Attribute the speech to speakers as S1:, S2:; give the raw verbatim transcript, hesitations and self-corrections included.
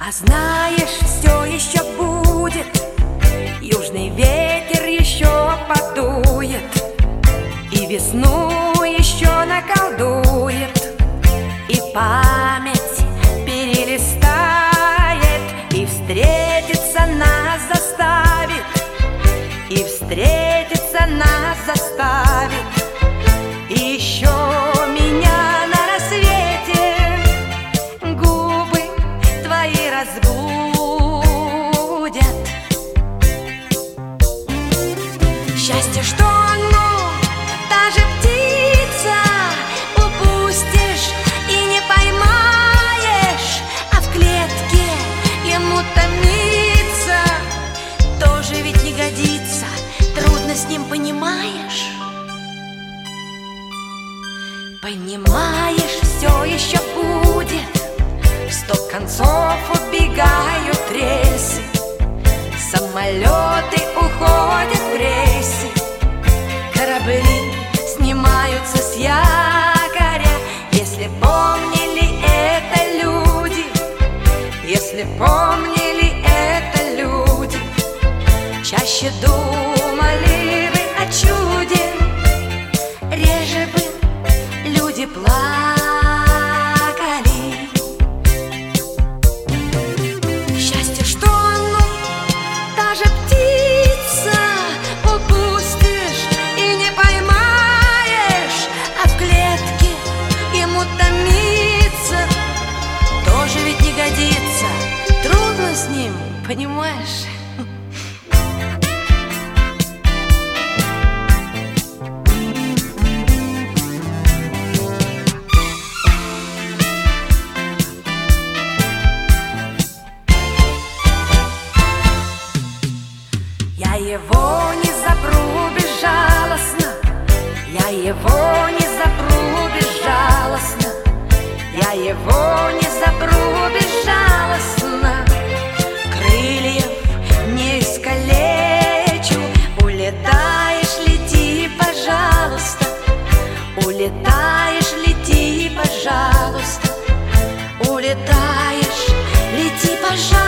S1: А знаешь, все еще будет, южный ветер еще подует, и весну еще наколдует, и память перелистает, и встретиться нас заставит, и встретиться нас заставит. И еще меня на рассвете губы твои разбудят. Счастье, что оно, та же птица, упустишь и не поймаешь, а в клетке ему томиться тоже ведь не годится. Трудно с ним, понимаешь? Понимаешь, все еще будет. В сто концов убегают рельсы, самолеты уходят в рейсы, корабли снимаются с якоря. Если помнили это люди, если помнили это люди, чаще думали бы о чуде, реже бы люди плакали. Счастье, что оно, та же птица, упустишь и не поймаешь, а в клетке ему томиться тоже ведь не годится. Трудно с ним, понимаешь? Я его не запру безжалостно, я его не запру безжалостно, я его не запру безжалостно. Крыльев не искалечу, улетаешь, лети, пожалуйста, улетаешь, лети, пожалуйста, улетаешь, лети, пожалуйста.